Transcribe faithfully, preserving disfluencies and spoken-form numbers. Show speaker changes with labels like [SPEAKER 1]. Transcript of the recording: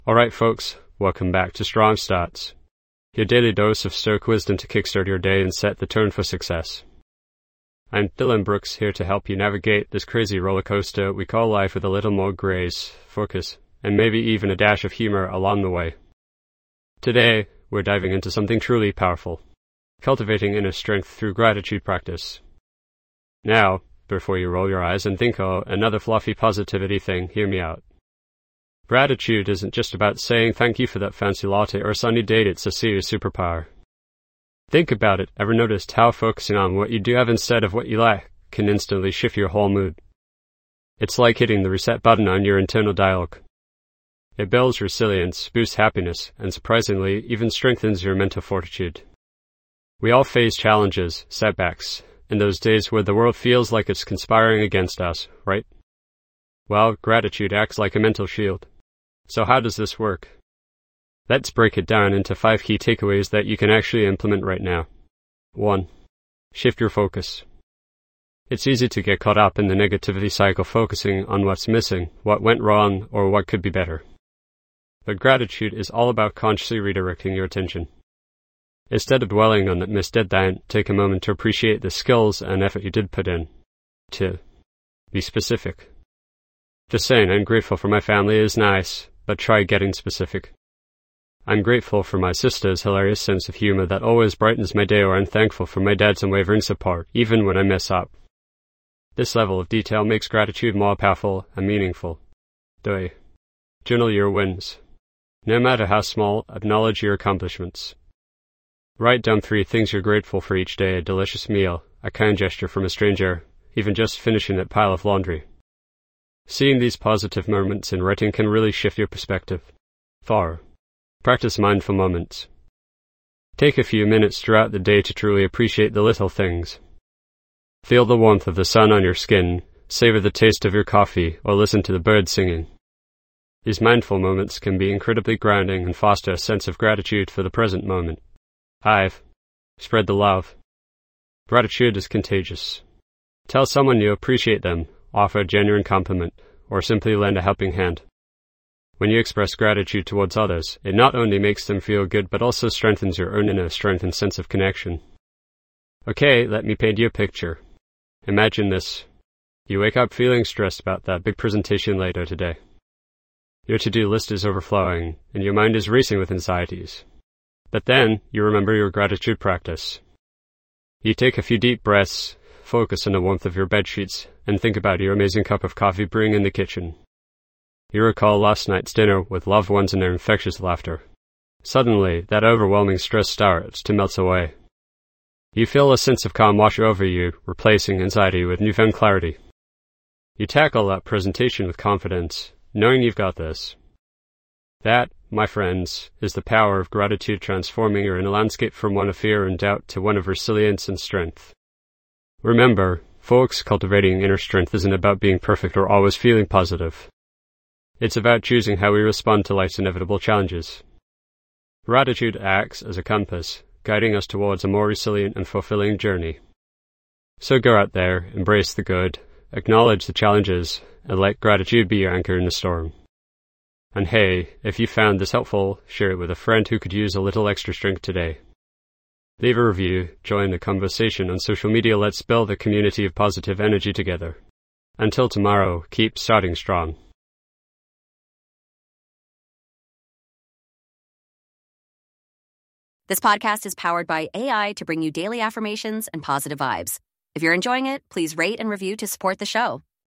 [SPEAKER 1] Alright folks, welcome back to Strong Starts, your daily dose of Stoic wisdom to kickstart your day and set the tone for success. I'm Dylan Brooks, here to help you navigate this crazy roller coaster we call life with a little more grace, focus, and maybe even a dash of humor along the way. Today, we're diving into something truly powerful, cultivating inner strength through gratitude practice. Now, before you roll your eyes and think, oh, another fluffy positivity thing, hear me out. Gratitude isn't just about saying thank you for that fancy latte or sunny date, it's a serious superpower. Think about it. Ever noticed how focusing on what you do have instead of what you lack can instantly shift your whole mood? It's like hitting the reset button on your internal dialogue. It builds resilience, boosts happiness, and surprisingly, even strengthens your mental fortitude. We all face challenges, setbacks, and those days where the world feels like it's conspiring against us, right? Well, gratitude acts like a mental shield. So how does this work? Let's break it down into five key takeaways that you can actually implement right now. one. Shift your focus. It's easy to get caught up in the negativity cycle, focusing on what's missing, what went wrong, or what could be better. But gratitude is all about consciously redirecting your attention. Instead of dwelling on that missed deadline, take a moment to appreciate the skills and effort you did put in. two. Be specific. Just saying I'm grateful for my family is nice, but try getting specific. I'm grateful for my sister's hilarious sense of humor that always brightens my day, or I'm thankful for my dad's unwavering support, even when I mess up. This level of detail makes gratitude more powerful and meaningful. three. Journal your wins. No matter how small, acknowledge your accomplishments. Write down three things you're grateful for each day: a delicious meal, a kind gesture from a stranger, even just finishing that pile of laundry. Seeing these positive moments in writing can really shift your perspective. four. Practice mindful moments. Take a few minutes throughout the day to truly appreciate the little things. Feel the warmth of the sun on your skin, savor the taste of your coffee, or listen to the birds singing. These mindful moments can be incredibly grounding and foster a sense of gratitude for the present moment. five. Spread the love. Gratitude is contagious. Tell someone you appreciate them, offer a genuine compliment, or simply lend a helping hand. When you express gratitude towards others, it not only makes them feel good but also strengthens your own inner strength and sense of connection. Okay, let me paint you a picture. Imagine this. You wake up feeling stressed about that big presentation later today. Your to-do list is overflowing, and your mind is racing with anxieties. But then, you remember your gratitude practice. You take a few deep breaths, focus on the warmth of your bedsheets, and think about your amazing cup of coffee brewing in the kitchen. You recall last night's dinner with loved ones and their infectious laughter. Suddenly, that overwhelming stress starts to melt away. You feel a sense of calm wash over you, replacing anxiety with newfound clarity. You tackle that presentation with confidence, knowing you've got this. That, my friends, is the power of gratitude, transforming your inner landscape from one of fear and doubt to one of resilience and strength. Remember, folks, cultivating inner strength isn't about being perfect or always feeling positive. It's about choosing how we respond to life's inevitable challenges. Gratitude acts as a compass, guiding us towards a more resilient and fulfilling journey. So go out there, embrace the good, acknowledge the challenges, and let gratitude be your anchor in the storm. And hey, if you found this helpful, share it with a friend who could use a little extra strength today. Leave a review, join the conversation on social media. Let's build a community of positive energy together. Until tomorrow, keep starting strong.
[SPEAKER 2] This podcast is powered by A I to bring you daily affirmations and positive vibes. If you're enjoying it, please rate and review to support the show.